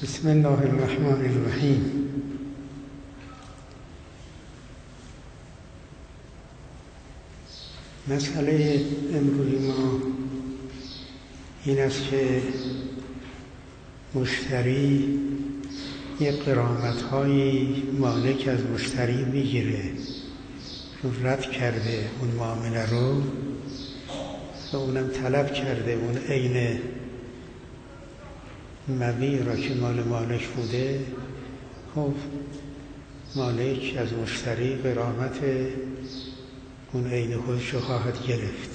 بسم الله الرحمن الرحیم. مسئله امروز ما این است که مشتری یک غرامت‌هایی مالک از مشتری میگیره، چون رد کرده اون معامله رو و اونم طلب کرده اون عین مبیع را که مال مالک بوده. خب مالک از مشتری غرامت اون عین خودش رو خواهد گرفت،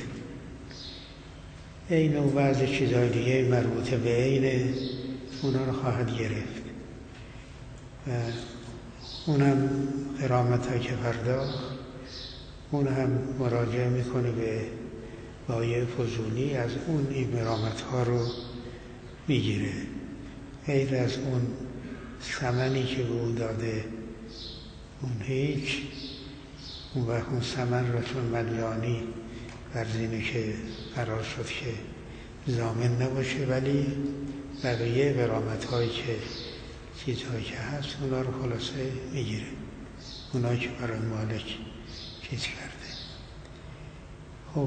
عین و بعض چیزهای دیگه مربوطه به عین اونا رو خواهد گرفت و اونم غرامت ها که پرداخت، اون هم مراجعه میکنه به بایع فضولی، از اون این غرامت ها رو میگیره، غیر از اون ثمنی که به اون داده اون هیچ. اون وقت اون ثمن را چون مدیانی فرض اینه که قرار شد که ضامن نباشه، ولی بقیه غرامت هایی که چیزهایی که هست اونا رو خلاصه میگیره، اونایی که برای مالک چیز کرده. خب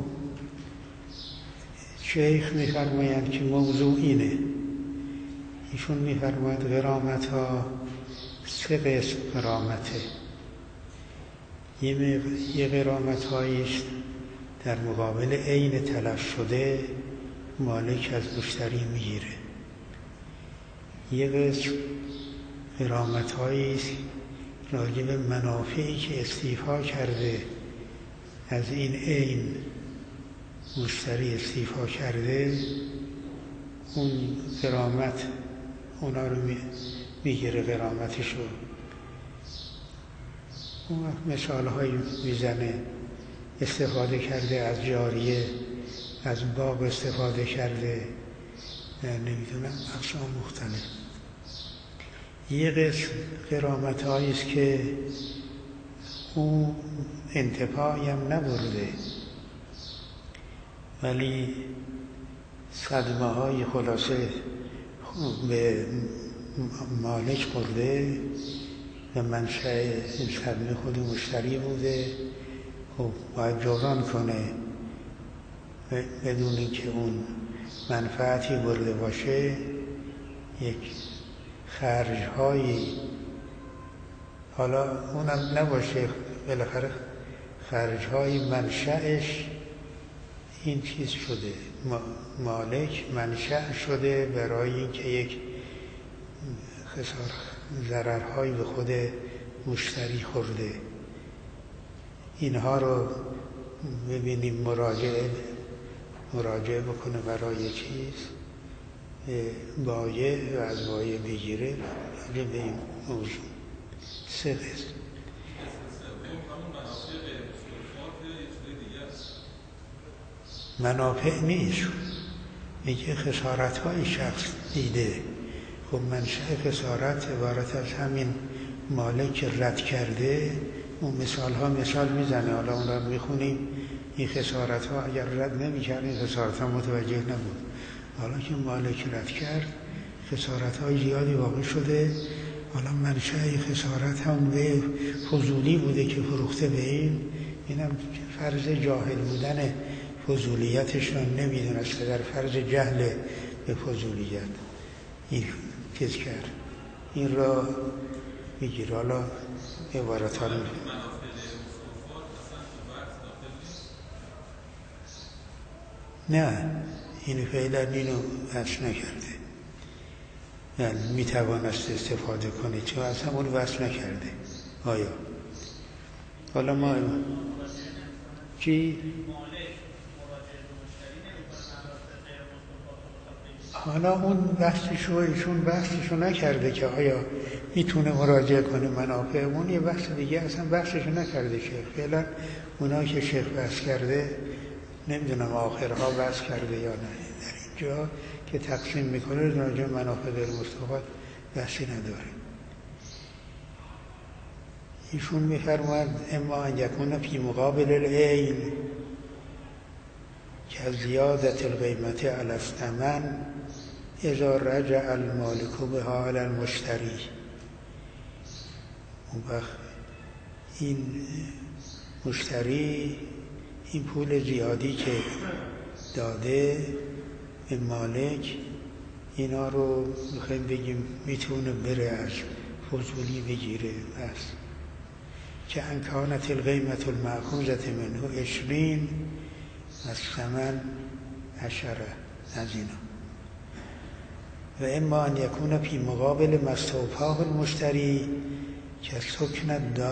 شیخ میفرمایند که موضوع اینه، ایشون میفرماید غرامت ها سه قسم غرامته. یه غرامت هاییست در مقابل عین تلف شده مالک از مشتری میگیره. یه قسم غرامت هاییست راجع به منافعی که استیفا کرده از این عین مشتری استیفا کرده، اون غرامت اونا رو میگیره غرامتشو. اون مثال هایی میزنه، استفاده کرده از جاریه، از باغ استفاده کرده، نمیدونم اقسام مختلف. یه قسم غرامت هاییست که اون انتفاعی هم نبرده ولی صدمه های خلاصه به مالک برده و منشأ این صدمه خود مشتری بوده. خب باید جبران کنه بدون اینکه اون منفعتی برده باشه. یک خرج‌هایی، حالا اونم نباشه، بالاخره خرج‌های منشأش این چیز شده، مالک منشأ شده برای اینکه یک ضررهایی به خود مشتری خورده. اینها رو ببینیم مراجعه بکنه برای چیز بایع و از بایع بگیره راجع به این موضوع. سه قسم. منافع نیست، میگه خسارت های شخص دیده. خب منشأ خسارت عبارت از همین مالک رد کرده. اون مثال میزنه، حالا اون رو میخونیم. این خسارت ها اگر رد نمی‌کرد این خسارت ها متوجه نبود. حالا که مالک رد کرد خسارت های زیادی واقع شده. حالا منشأ خسارت هم به فضولی بوده که فروخته به اینم فرض جاهل بودن فضولیتشون، نمیدونست که در فرض جهل به فضولیت این چیز کرد. این را میگیر. حالا عبارت ها نه، این فعلا اینو وصل نکرده، یعنی میتوانست استفاده کنه، چون اصلا اون وصل نکرده. آیا حالا ما چی؟ حالا اون بحثشو نکرده که آیا میتونه مراجعه کنه منافع اون، یه بحث دیگه، اصلا بحثشو نکرده شیخ. فعلا اونا که شیخ بحث کرده، نمیدونم آخرها بحث کرده یا نه، در اینجا که تقسیم میکنه راجع منافع غیر مستفاد بحثی نداره. ایشون میفرماید اما ان یکون فی مقابل العین که زیادت القیمت علی الثمن اذا رجع المالک بها علی المشتری. اون وقت این مشتری این پول زیادی که داده به مالک، اینا رو میخوایم بگیم میتونه بره از فضولی بگیره. بس که ان کانت القیمة المأخوذة منه 20 و الثمن 10، از اینا. و اما ان یکون فی مقابل ما استوفاه المشتری که سکن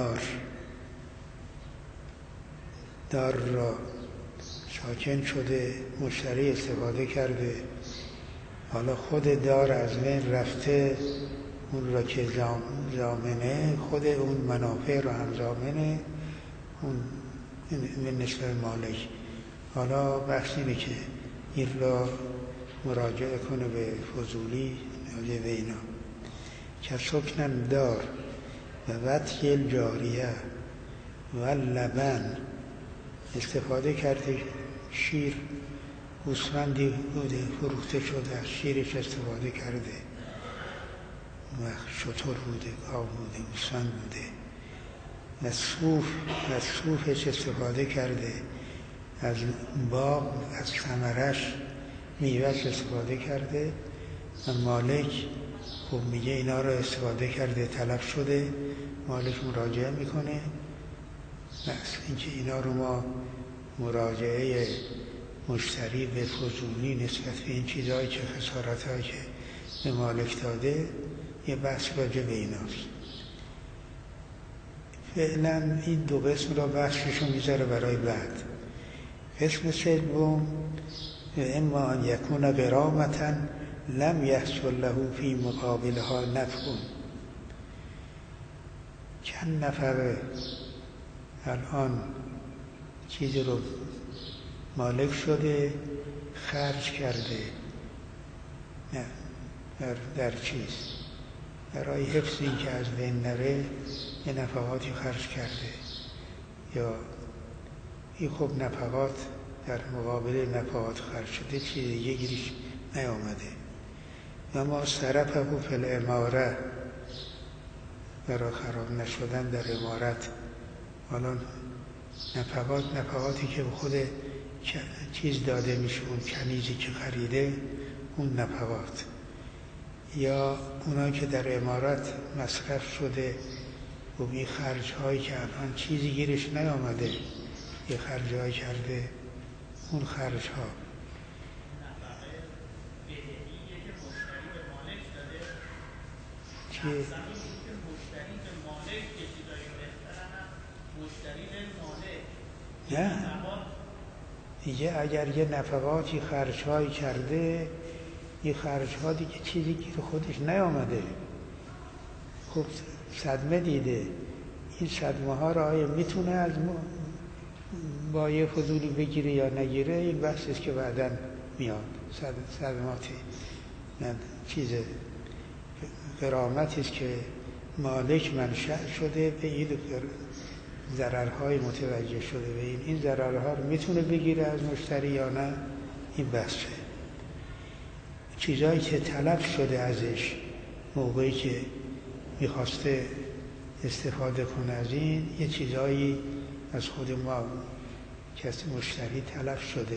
دار را ساکن شده، مشتری استفاده کرده، حالا خود دار از بین رفته، اون را که ضامنه، خود اون منافع را هم ضامنه، اون نسبت مالک. حالا بحث اینه که این را مراجعه کنه به فضولی راجع به اینا. که سکنن دار و وطی الجاریه و لبن، استفاده کرده شیر، گوسفندی بوده فروخته شده، از شیرش استفاده کرده، و شتر بوده، گاو بوده، گوسفند بوده، و صوفش استفاده کرده، از باغ، از ثمرش، میوهش استفاده کرده، و مالک خب میگه اینا رو استفاده کرده، تلف شده. مالک مراجعه میکنه. بس اینکه اینا رو ما مراجعه مشتری به فضولی نسبت به این چیزهایی که خسارتهایی که به مالک داده، یه بحث راجع به ایناست. فعلا این دو قسم را بحثشون میذاره برای بعد. قسم سوم، اما ان یکون غرامة لم یحصل له فی مقابلها نفع. چند نفر الان چیزی رو مالک شده، خرج کرده، نه در چیز برای حفظ این که از بین نره یه نفقاتی خرج کرده، یا این خب نفقات در مقابل نفقات خرج شده، چیز دیگه گیرش نیامده. و ما صرفه فی العماره، برای خراب نشدن در عمارت. حالا نفقاتی که به خود چیز داده میشه، اون کنیزی که خریده، اون نفقات، یا اونایی که در عمارت مصرف شده و این خرج هایی که الان چیزی گیرش نیامده، یه خرج هایی کرده، اون خرج ها. چیه؟ نه دیگه اگر یه نفقاتی خرج‌هایی کرده، یه خرج‌ها دیگه چیزی گیر خودش نیامده، خب صدمه دیده، این صدمه ها را آیا میتونه از با یه فضولی بگیره یا نگیره؟ این بحثی است که بعداً میاد. صدماتی چیز غرامتی است که مالک منشأ شده به این ضررهای متوجه شده به این ضررها رو میتونه بگیره از مشتری یا نه، این بحثه. چیزایی که تلف شده ازش موقعی که میخواسته استفاده کنه از این، یه چیزایی از خود ما کسی مشتری تلف شده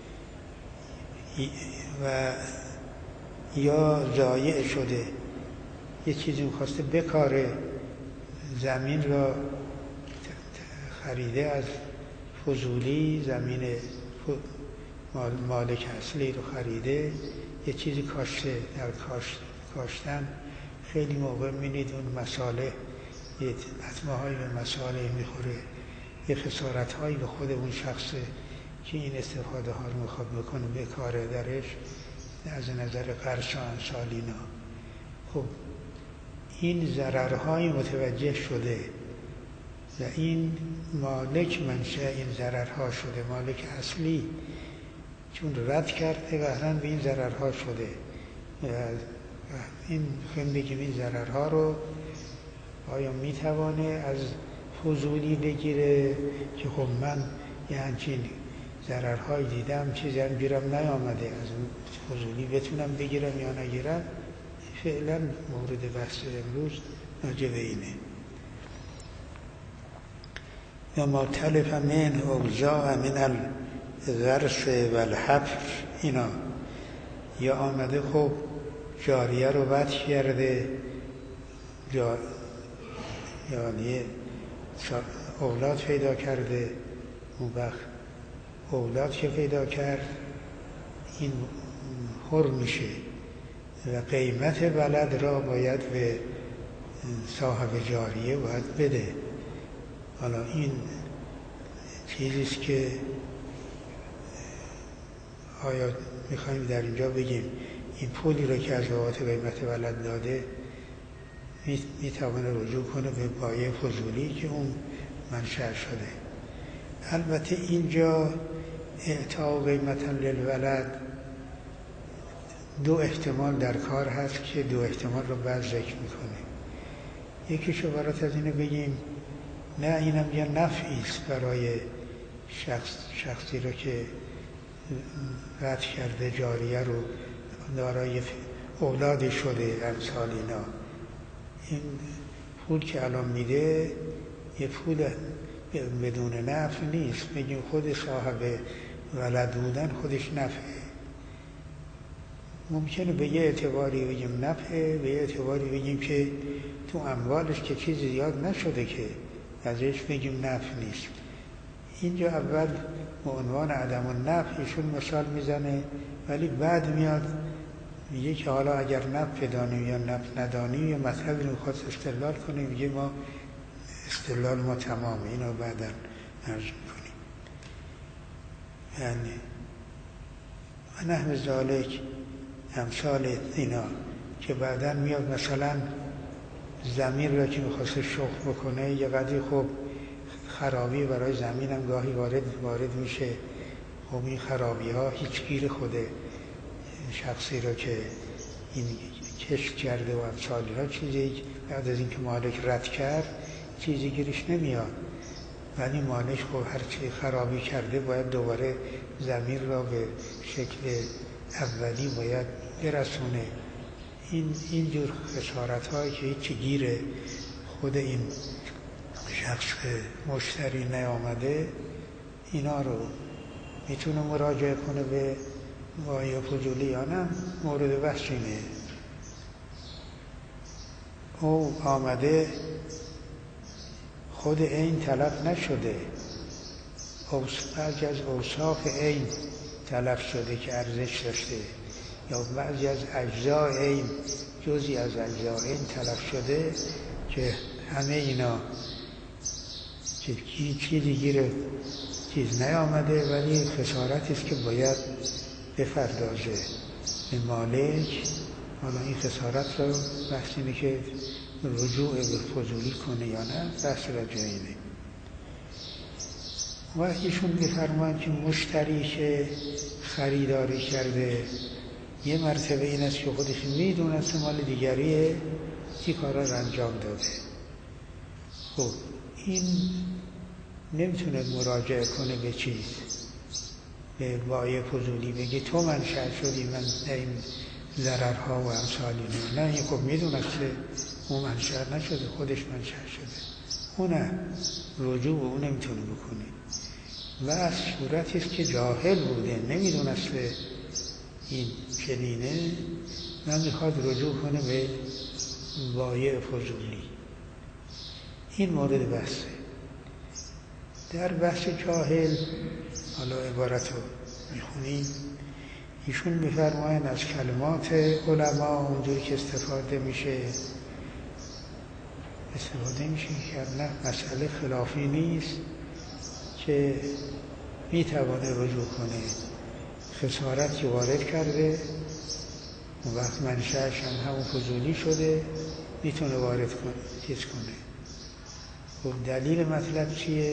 و یا ضایع شده، یه چیزی میخواسته بکاره، زمین را خریده از فضولی، زمین مالک اصلی رو خریده، یه چیزی کاشته، در کاشتن خیلی موقع می‌بینید اون مساله یه لطمه هایی به مساله میخوره، یه خسارت هایی به خود اون شخص که این استفاده ها رو میخواد بکنه به کار درش، از نظر قرض و امثال اینا. خب این ضررهای متوجه شده و این مالک منشأ این ضررها شده، مالک اصلی چون رد کرده قهراً به این ضررها شده. این خیلی بگیم این ضررها رو آیا میتوانه از فضولی بگیره که خب من یه همچین ضررهایی دیدم، چیزی هم گیرم نیامده، از فضولی بتونم بگیرم یا نگیرم، فعلا مورد بحث امروز راجع به اینه. یا ما تلف من اوزاع من الغرس و الحفر، اینا یا آمده خب جاریه رو بد کرده، یعنی اولاد پیدا کرده، اون وقت اولاد که پیدا کرد این حر میشه و قیمت ولد را باید به صاحب جاریه باید بده. حالا این چیزیست که آیا میخوایم در اینجا بگیم این پولی رو که از بابت قیمت ولد داده میتوانه رجوع کنه به پایه فضولی که اون منشأ شده. البته اینجا اعطاء قیمتا للولد دو احتمال در کار هست که دو احتمال رو بعد ذکر میکنه. یکیش عبارت از اینو بگیم نه اینم یه نفعی است برای شخصی رو که رد کرده جاریه رو، دارای اولادی شده امثال اینا، این پول که الان میده یه پول بدون نفع نیست، بگیم خود صاحب ولد بودن خودش نفعه. ممکنه به یه اعتباری بگیم نفعه، به یه اعتباری بگیم که تو اموالش که چیزی زیاد نشده که ازش بگیم نفع نیست. اینجا اول به عنوان عدم النفع ایشون مثال میزنه، ولی بعد میاد میگه که حالا اگر نفع بدانیم یا نفع ندانیم یا مطلبی رو میخواد استدلال کنیم، میگه ما استدلال ما تمامه، اینو بعدا عرض میکنیم. یعنی و نحو ذالک امثال اینا که بعدا میاد مثلا زمین را که میخواسته شخم بکنه یه قدری خب خرابی برای زمین هم گاهی وارد میشه، خب این خرابی ها هیچ گیر خود شخصی را که این کشف کرده و امثالی ها چیزی بعد از اینکه مالک رد کرد چیزی گیرش نمیاد، ولی مالک خب هرچی خرابی کرده باید دوباره زمین را به شکل اولی باید برسونه. این جور خسارت هایی که هیچی گیر خود این شخص مشتری نیامده، اینا رو میتونه مراجعه کنه به وای فضولی یا نه، مورد بحث اینه. او آمده خود عین تلف نشده، بعضی از اوصاف عین تلف شده که ارزش داشته، یا بعضی از اجزای عین، جزئی از اجزای عین تلف شده که همه اینا چیزی گیر چیز نیامده، ولی خسارتی است که باید بپردازه به مالک. حالا این خسارت رو بحث اینه که رجوع به فضولی کنه یا نه، بحث را جایینه. و ایشون می‌فرمایند که مشتری که خریداری کرده یه مرتبه این است که خودش میدونست مال دیگریه، این کارا رو انجام داده. خب این نمیتونه مراجعه کنه به چیز، به بایع فضولی بگه تو منشأ شدی من این ضررها و امثالی نه. این خب میدونسته اون منشأ نشده، خودش منشأ شده، اونه رجوع به اون نمیتونه بکنه. و از صورتی است که جاهل بوده نمیدونسته این چنینه، من میخواد رجوع کنه به بایع فضولی. این مورد بحثه. در بحث جاهل حالا عبارت رو میخونیم، ایشون میفرمایند از کلمات علما اونجوری که استفاده میشه که نه مسئله خلافی نیست که میتوانه رجوع کنه. خسارتی وارد کرده، اون وقت منشأش هم همون فضولی شده، میتونه وارد کنه چیز کنه. خب دلیل مطلب چیه؟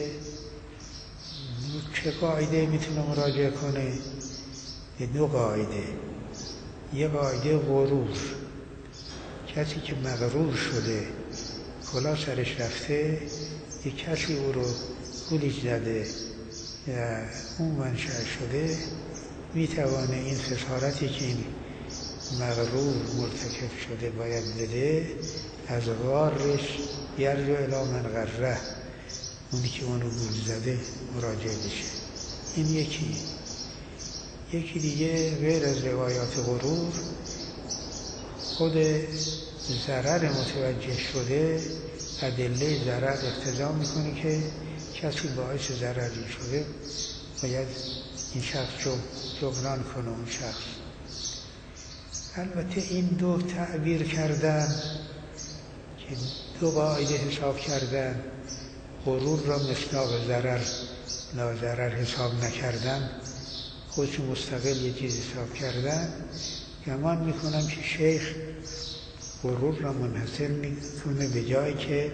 چه قاعده میتونه مراجعه کنه؟ به دو قاعده. یه قاعده غرور، کسی که مغرور شده کلا سرش رفته، یه کسی او رو گولیچ زده اون منشأ شده، میتوانه این خسارتی که این مغرور مرتکب شده باید بده، از غارش یرجو الی من غره، اونی که اونو گول زده مراجعه بشه. این یکی دیگه غیر از روایات غرور، خود ضرر متوجه شده ادله ضرر اقتضا میکنه که کسی باعث ضرری شده باید این شخص جبران کنه اون شخص. البته این دو تعبیر کردن که دو قاعده حساب کردن، غرور را مصداق ضرر لاضرر حساب نکردن، خودشون مستقل یه چیز حساب کردن. گمان میکنم که شیخ غرور را منحصر میکنه به جایی که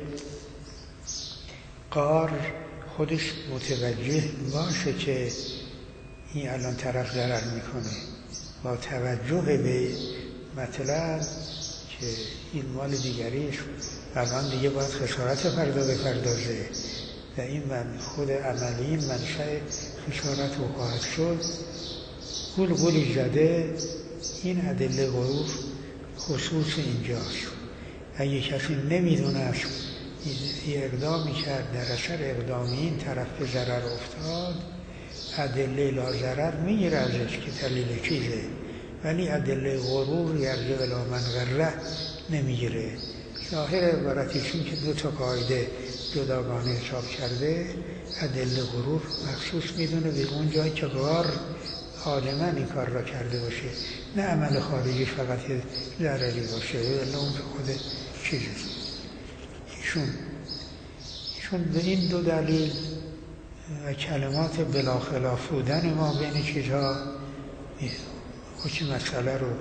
قار خودش متوجه باشه که این الان طرف ضرر میکنه، با توجه به مطلب که این مال دیگریش الان دیگه باید خسارت فردا بپردازه و این خود عملی منشأ خسارت رو خواهد شد، گولی زده. این ادله غرور خصوص اینجاست. اگه کسی نمیدونه یه اقدامی کرد، در اثر اقدام این طرف به ضرر افتاد، ادله لاضرر میگیره ازش که دلیل چیزه، ولی ادله غرور یرجع الی من غره نمیگیره. ظاهر عبارتشون که دو تا قاعده جداگانه حساب کرده، ادله غرور مخصوص میدونه به اون جایی که غار عالما این کار را کرده باشه، نه عمل خارجی فقط ضرری باشه، الا اون خود چیزه. ایشون به این دو دلیل و کلمات بلاخلاف بودن ما بین چیزها حکم مسئله رو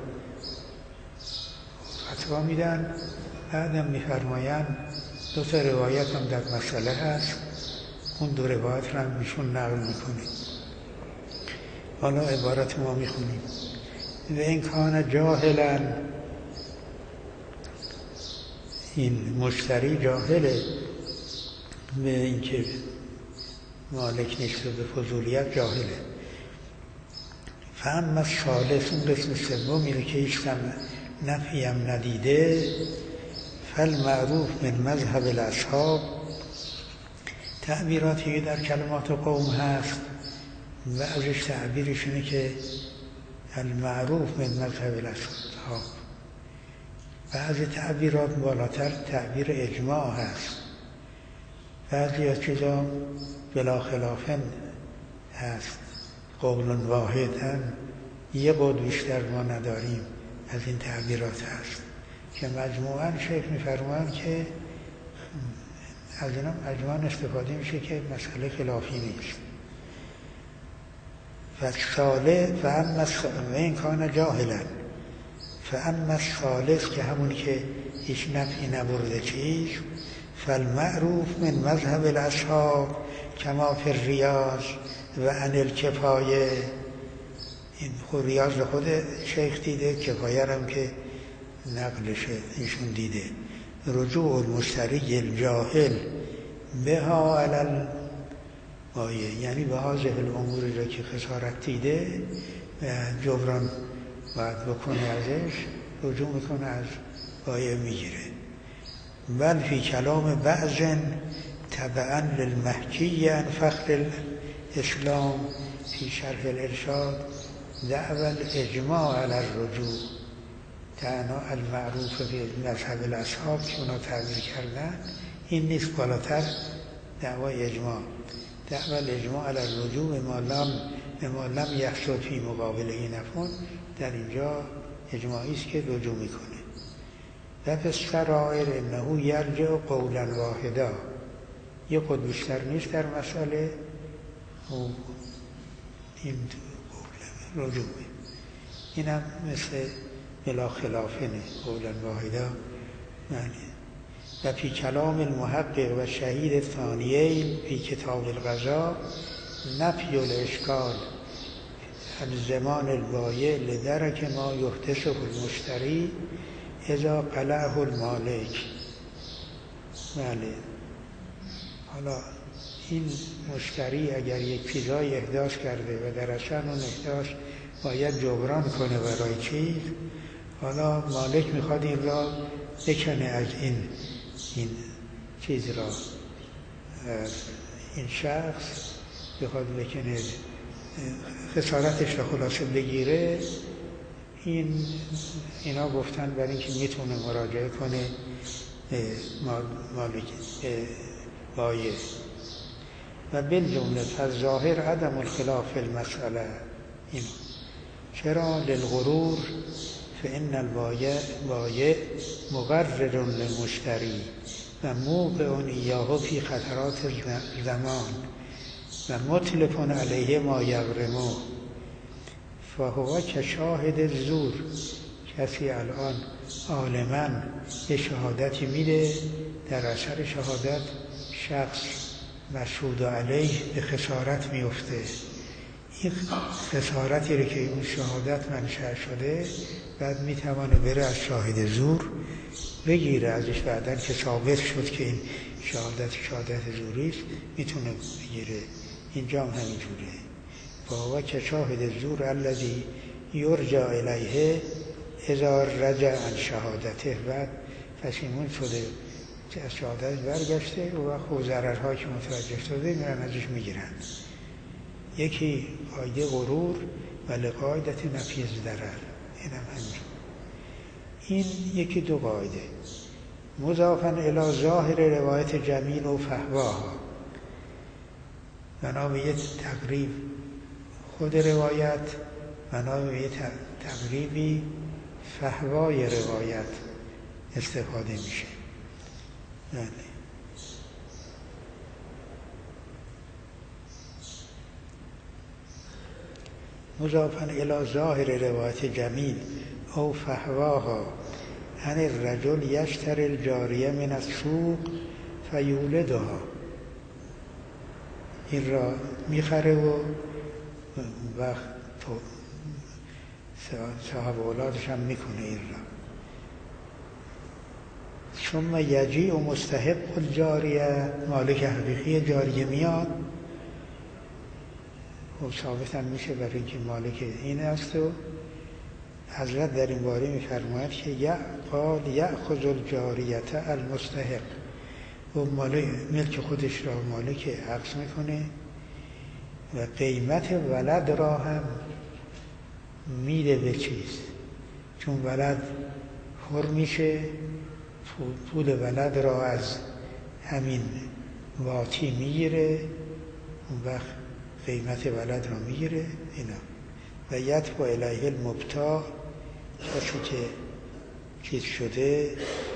فتوا میدن. بعدم میفرمایند دو تا روایت هم در مسئله هست، اون دو روایت رو هم ایشون نقل میکنه. حالا عبارت ما میخونیم: و این کان جاهلا، این مشتری جاهله به اینکه مالک نیست و به فضولیت جاهله. فهم از ثالث، اون قسم سومی که هیچ نفیم ندیده، فالمعروف من مذهب الاصحاب، تعبیراتی در کلمات قوم هست و ازش تعبیرش اینه که المعروف من مذهب الاصحاب. بعضی تعبیرات بالاتر تعبیر اجماع هست، بعضی از چیزا بلا خلافن هست، قول واحدن، یه قول بیشتر ما نداریم. از این تعبیرات هست که مجموعاً شیخ می‌فرمایند که از اینا مجموعاً استفاده میشه که مسئله خلافی نیست. فاما این کان جاهلا، فاما الثالث که همونی که هیچ نفعی نبرده چیز، فالمعروف من مذهب الاصحاب کما فی الریاض و عن الکفایه. این خود ریاض خود شیخ دیده، کفایه هم که نقلش ایشون دیده. رجوع المشتری الجاهل بها علی الغایه، یعنی به هذه الامور را که خسارت دیده و جبران باید بکنه ازش، رجوع میکنه، از غایه میگیره. بل فی کلام بعض تبعا للمحکی عن فخر الاسلام فی شرح الارشاد دعوى الاجماع علی الرجوع تعنا المعروف به مذهب الاصحاب که اونا تعبیر کردن این نیست، بالاتر دعوای اجماع، دعوى الاجماع علی الرجوع ما لم یحصل فی مقابله نفع، در اینجا اجماعی است که رجوع میکنه. و فی السرائر انه یرجع قولا واحدا، یه قول بیشتر نیست در مسئله، این قول رجوع، این هم مثل بلا خلافنه، قولا واحدا معنی. و فی کلام المحقق و شهید ثانیین فی کتاب القضا نفی الاشکال الزمان البایع لدرک ما یحدثه المشتری اذا قلعه المالک. بله، حالا این مشتری اگر یک چیزای احداث کرده و در اصل اون احداث باید جبران کنه برای چیز. حالا مالک میخواد این را بکنه از این چیز را، این شخص بخواد بکنه خسارتش را خلاصه بگیره. اینا گفتن برای اینکه میتونه مراجعه کنه مالک بایع. و بالجمله فالظاهر عدم الخلاف فی المسئله. این چرا؟ للغرور فإن البایع مغرر للمشتری و موقع ایاه فی خطرات زمان و متلف علیه ما یغرمه فهو کشاهد زور. کسی الان عالماً یه شهادتی میده، در اثر شهادت شخص مشهود علیه به خسارت میفته. این خسارتی رو که اون شهادت منشأ شده بعد میتوانه بره از شاهد زور بگیره ازش، بعدن که ثابت شد که این شهادت زوریست میتونه بگیره. اینجا هم همینجوره. فهو کشاهد زور الذی یرجع الیه اذا رجع عن شهادته. بعد پشیمون شده از شهادت برگشته و خب ضررها که متوجه شده میرن ازش میگیرن. یکی قاعده غرور و لقاعدت نفی الضرر. اینم همینجور. این یکی دو قاعده. مضافاً الی ظاهر روایت جمیل و فهواها، بنا به یه تقریب خود روایت، بنا به یه تقریبی فهوای روایت استفاده میشه. بله. مضافاً الی ظاهر روایت جمیل او فهواها ان الرجل یشتری الجاریه من السوق فیولدها. این را میخره و وقت صاحب اولادش هم میکنه این را. ثم یجیء مستحق الجاریه، مالک حقیقی جاریه میاد و ثابت هم میشه برای اینکه مالک این است. و حضرت در این باره میفرماید که قال یأخذ الجاریه المستحق، و ملک خودش را مالک عقص میکنه و قیمت ولد را هم میده به چیز، چون ولد حر میشه پول ولد را از همین واتی میگیره، اون وقت قیمت ولد را میگیره اینا. و یتبع الیه المبتاع، کسی که چیز شده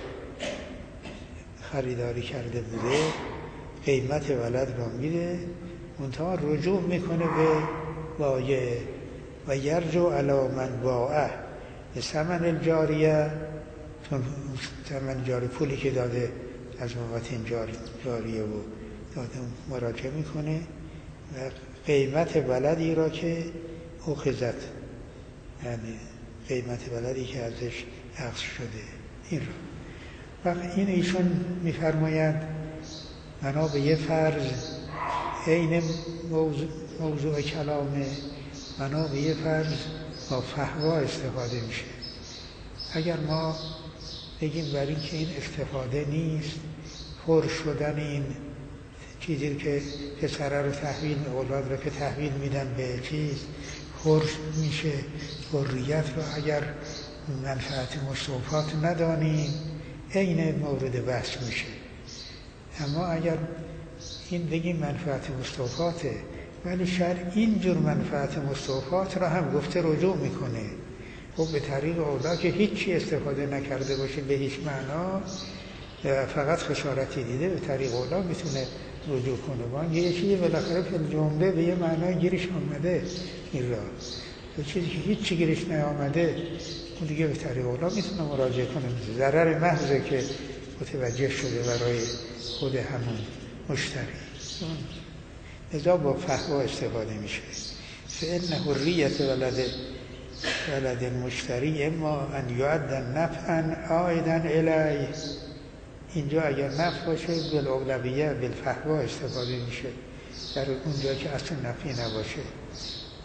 خریداری کرده بوده قیمت ولد را میده، منتها رجوع میکنه به بایع و یرجع علی من باعه به ثمن الجاریه، چون ثمن جاری پولی که داده از بابت این جاریه و داده مراجعه میکنه و قیمت ولدی را که اخذت، یعنی قیمت ولدی که ازش اخذ شده این را. وقت این ایشون میفرماید بنا به یه فرض عین موضوع کلامه، بنا به یه فرض با فهوا استفاده میشه. اگر ما بگیم برای این که این استفاده نیست، حر شدن این چیزی که پسره رو تحویل، اولاد رو که تحویل میدن به چیز حر میشه، حریت رو اگر منفعت مستوفات ندانیم عین مورد بحث میشه. اما اگر این بگیم منفعت مستوفاته، ولی شاید اینجور منفعت مستوفات را هم گفته رجوع میکنه، خب به طریق اولا که هیچی استفاده نکرده باشه به هیچ معنا، فقط خسارتی دیده، به طریق اولا میتونه رجوع کنه. وان یه چیزی بالاخره فی جمله به یه معنای گیرش آمده این را، یه چیزی که هیچی گیرش نیامده اون دیگه به طریق اولا میتونه مراجعه کنه. ضرر محضه که متوجه شده برای خود همون مشتری. ازا با فهوا استفاده میشه. فإن حریت ولد المشتری اما ان یعد نفعا عائدا الیه. اینجا اگر نفع باشه بالاولویه بالفهوا استفاده میشه، در اونجا که اصلا نفعی نباشه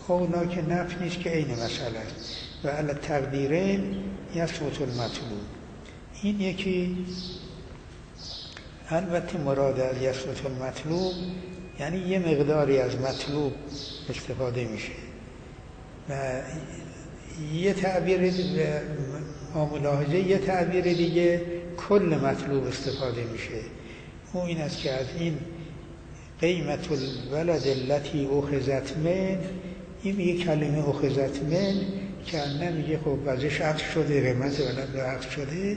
اونا که نفی نیست که عین مسئله است. و علی تقدیرین یثبت المطلوب. این یکی البته مراد از یثبت المطلوب یعنی یه مقداری از مطلوب استفاده میشه و یه تعبیر ملاحظه، یه تعبیر دیگه کل مطلوب استفاده میشه. اون این است که از این قیمت الولد التي اخذت من، این میگه کلمه اخذت من که نمیگه خب ازش عقد شده، قیمت ولد عقد شده،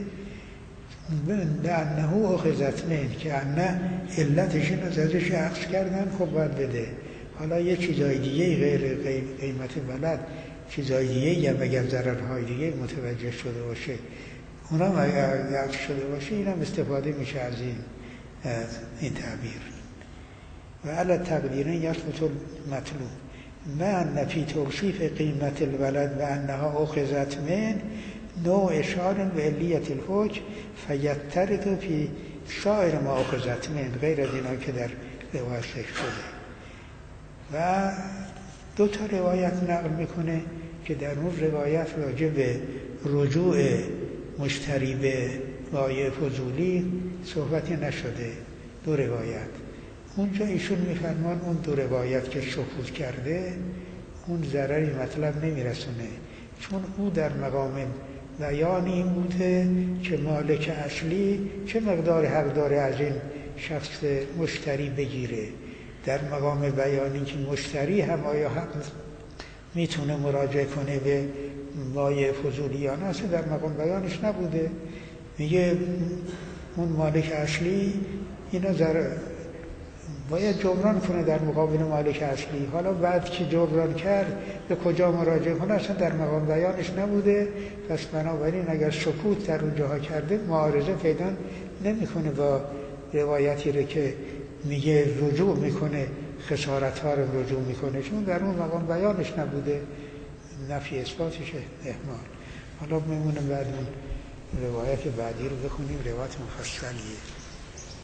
لانه اخذت من که انه علتش این ازش عقد کردن، خب باید بده. حالا یه چیزای دیگه غیر قیمت ولد، چیزای دیگه یا اگر ضررهای دیگه متوجه شده باشه، اونا هم عقد شده باشه، این هم استفاده میشه از این تعبیر. و علی تقدیرین یثبت المطلوب ما فی توصیف قیمت الولد و انها اخذت من نوع اشاره به علیت الحکم فیترد فی سایر ما اخذت من، غیر از اینا که در روایت شده. و دو تا روایت نقل میکنه که در اون روایت راجع به رجوع مشتری به بایع فضولی صحبتی نشده. دو روایت اونجا ایشون میفرمان اون دو روایت که شفوذ کرده اون ضرری مطلب نمیرسونه، چون او در مقام بیان این بوده که مالک اصلی چه مقدار حق داره از این شخص مشتری بگیره. در مقام بیانی که مشتری هم آیا حق میتونه مراجعه کنه به بایع فضولی یا نه، اصلا در مقام بیانش نبوده. میگه اون مالک اصلی اینا باید جبران کنه در مقابل مالک اصلی. حالا بعد که جبران کرد به کجا مراجعه کنه اصلا در مقام بیانش نبوده. پس بنابراین اگر سکوت در اونجاها کرده معارضه پیدا نمیکنه با روایتی رو که میگه رجوع میکنه، خسارت ها رو رجوع میکنه، چون در اون مقام بیانش نبوده، نفی اثباتش احمال. حالا میمونه بعد اون روایت بعدی رو بخونیم، روایت مفصلیه.